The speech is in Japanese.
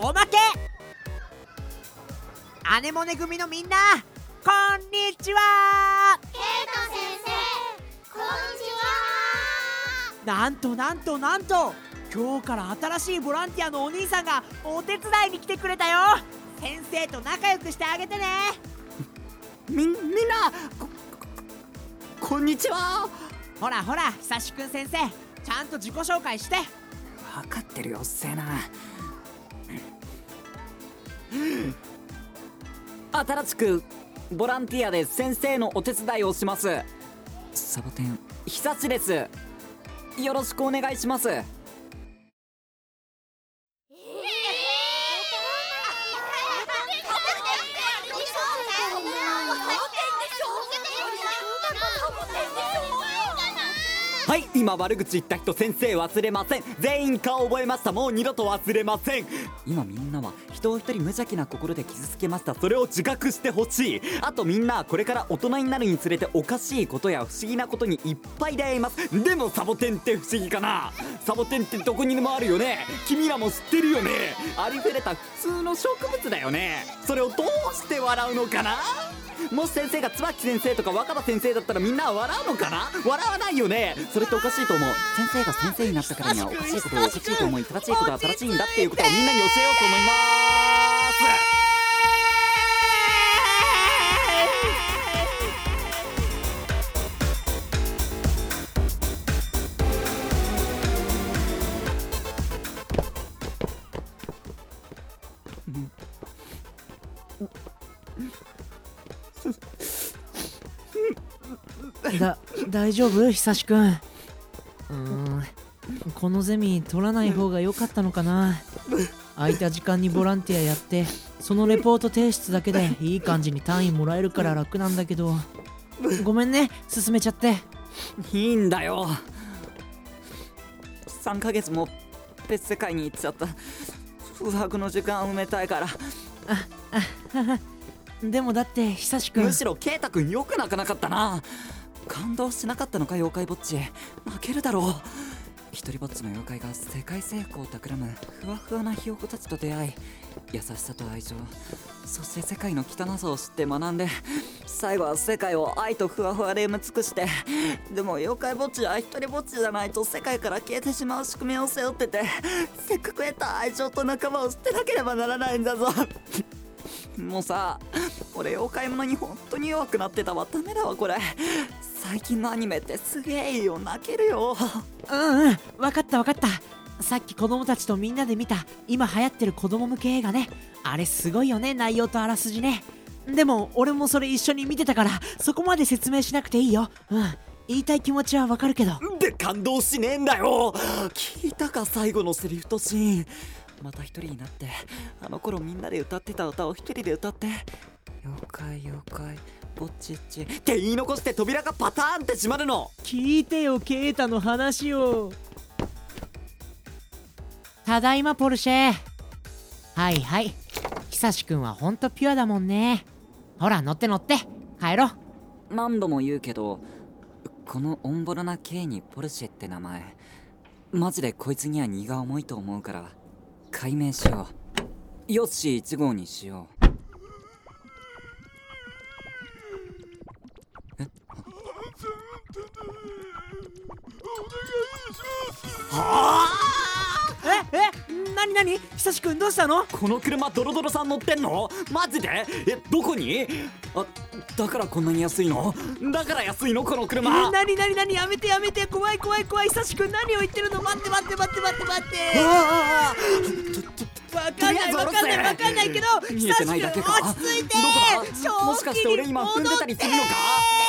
おまけ。アネモネ組のみんな、こんにちは。 ケイト先生、こんにちは。 なんと今日から新しいボランティアのお兄さんがお手伝いに来てくれたよ。先生と仲良くしてあげてね。 みんなこんにちは。 ほら久しくん先生、ちゃんと自己紹介して。 分かってるよ、うっせえな。新しくボランティアで先生のお手伝いをします。サボテン久しです。よろしくお願いします。はい、今悪口言った人先生忘れません。全員顔覚えました。もう二度と忘れません。今みんなは人を一人無邪気な心で傷つけました。それを自覚してほしい。あとみんなこれから大人になるにつれておかしいことや不思議なことにいっぱい出会います。でもサボテンって不思議かな。サボテンってどこにでもあるよね。君らも知ってるよね。ありふれた普通の植物だよね。それをどうして笑うのかな。もし先生が椿先生とか若葉先生だったらみんなは笑うのかな。笑わないよね。それっておかしいと思う。先生が先生になったからにはおかしいことをおかしいと思い、正しいことは正しいんだっていうことをみんなに教えようと思います大丈夫久しくん。このゼミ取らない方が良かったのかな。空いた時間にボランティアやって、そのレポート提出だけでいい感じに単位もらえるから楽なんだけど。ごめんね、進めちゃって。 いいんだよ。3ヶ月も別世界に行っちゃった。空白の時間を埋めたいから。 でもだって久しくん、 むしろケイタくんよく泣かなかったな。感動しなかったのか妖怪ぼっち。負けるだろう。一人ぼっちの妖怪が世界征服を企むふわふわなひよこたちと出会い、優しさと愛情、そして世界の汚さを知って学んで、最後は世界を愛とふわふわで埋め尽くして。でも妖怪ぼっちは一人ぼっちじゃないと世界から消えてしまう仕組みを背負ってて、せっかく得た愛情と仲間を捨てなければならないんだぞ。もうさ、俺妖怪者に本当に弱くなってたわ。ダメだわこれ。最近のアニメってすげえいいよ。泣けるよ。 分かった。さっき子供たちとみんなで見た今流行ってる子供向け映画ね。あれすごいよね、内容とあらすじね。でも俺もそれ一緒に見てたからそこまで説明しなくていいよ。言いたい気持ちはわかるけど。 で感動しねえんだよ。聞いたか、最後のセリフとシーン。また一人になって、あの頃みんなで歌ってた歌を一人で歌って、妖怪ぼっちっちって言い残して扉がパターンって閉まるの。 聞いてよケイタの話を。ただいまポルシェ。はい久しくんはほんとピュアだもんね。ほら乗って帰ろう。 何度も言うけど、このオンボロな K にポルシェって名前、マジでこいつには荷が重いと思うから改名しよう。ヨッシー1号にしよう。 なに久しくんどうしたの。 この車ドロドロさん乗ってんの？マジで？どこに？だからこんなに安いの？だから安いのこの車。 なにやめて怖い久しくん何を言ってるの。待って。わかんないけど、 見えてないだけか。 落ち着いて。 どこだ？もしかして俺今踏んでたりするのか？